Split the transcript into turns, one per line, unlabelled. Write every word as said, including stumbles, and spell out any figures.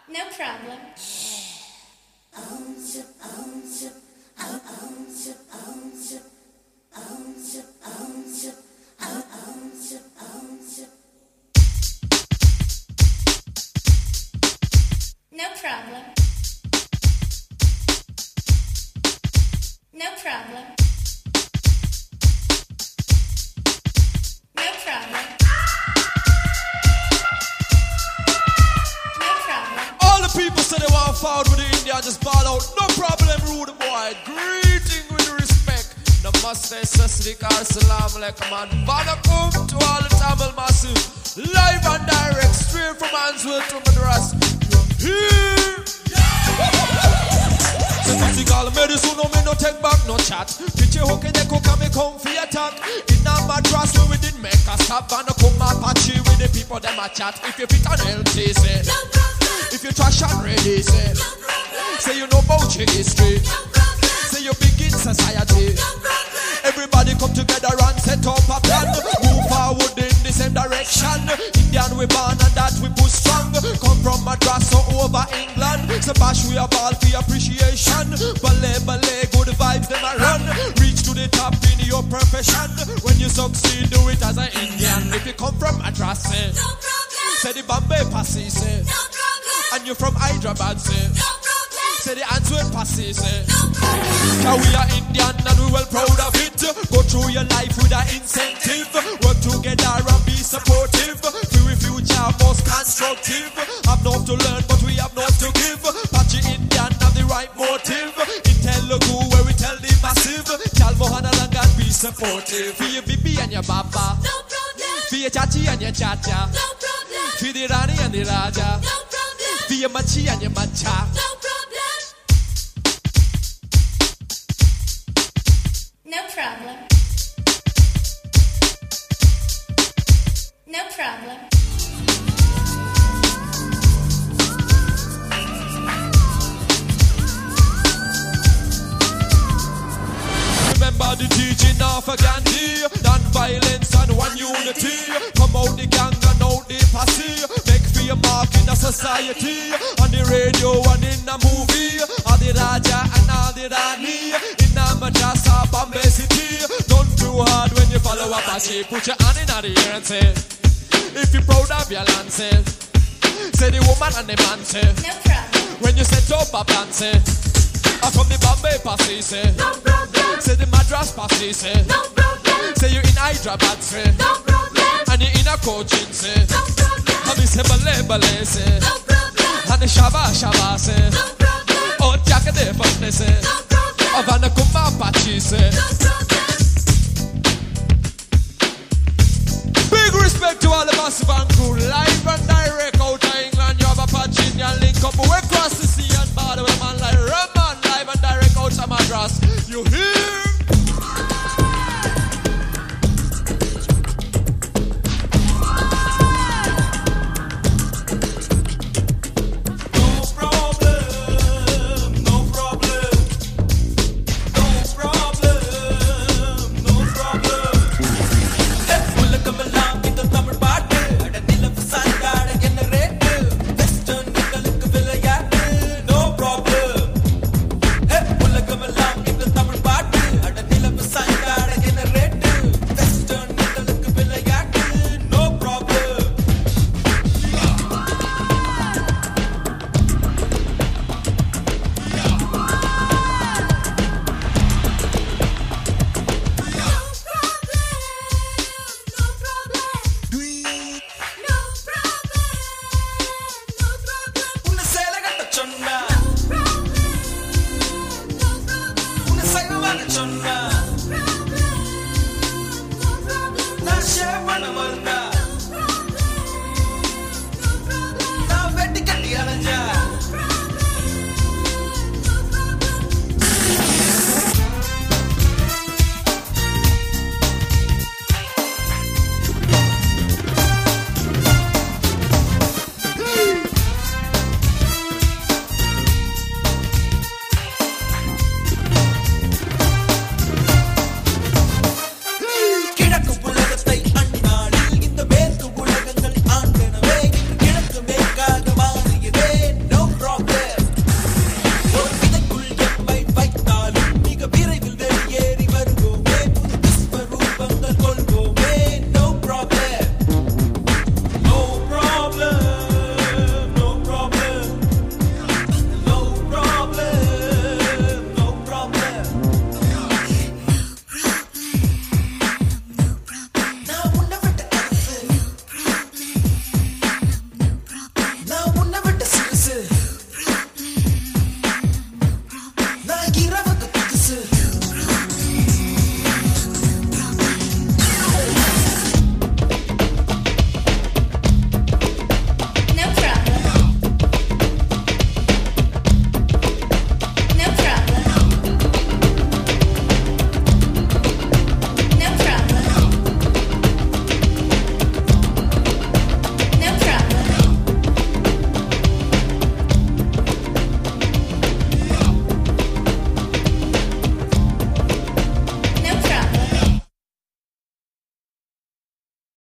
No problem. No problem. No problem. No problem. No problem.
All the people say they want forward with the India, just ball out. No problem, rude boy. Greeting with respect. Namaste, Sasrikar, Salam Alaikum, and Balakum to all the Tamil massive. Live and direct, straight from Answell to Madras. Here! The physical medicine, no me no take back, no chat. Picture hooking the cook and me come for attack. In a Madras where we didn't make a stop. And come Apache with the people them a chat. If you fit an L T, say no problem. If you trash and ready, say no problem. Say you know about your history, no problem. Say you big in society, no problem. Everybody come together and set up a plan. Move forward in the same direction. Indian we born and that we push strong. Come from Madras so over England. So bash we a ball for appreciation. Ballet, ballet, good vibes them a run. Reach to the top in your profession. When you succeed, do it as an Indian. If you come from Madras, say no problem. Say the Bombay Passy, say no problem. And you from Hyderabad, say no problem. Say the Answell Passy, say no problem. Cause we are Indian and we well proud of it. Go through your life with an incentive. Work together and be supportive. For your future most constructive. Have enough to learn but we have enough to give. Patchy Indian have the right motive. Intel Lugu where we tell the massive. Tell Mohana and be supportive. For your Bibi and your Baba, no problem. For your Chachi and your Chacha, no problem. For the Rani and the Raja, no problem. For your Machi and your Macha, no problem.
No problem. No problem.
Remember the teaching of a Gandhi, non-violence and one unity. Come out the gang and out the posse. Make for your mark in the society. On the radio and in the movie. All the Raja and all the Rani. In the Madras or Bombay City. Don't too hard when you follow a Apache. Put your hand in the air and say, if you're proud of your land, say, say the woman and the man, say,
no problem.
When you set up a plan, say, I'm from the Bombay Passy, say,
no problem.
Say the Madras Passy, say,
no problem.
Say you in Hyderabad, say,
no problem.
And you in a coaching, say,
no problem.
And you say Ballet, Ballet, say,
no problem.
And the Shaba, Shaba, say,
no problem.
Oh, Jack de Fonte, say,
no problem.
Of an Akuma Apache, say,
no problem.
Big respect to all the massive and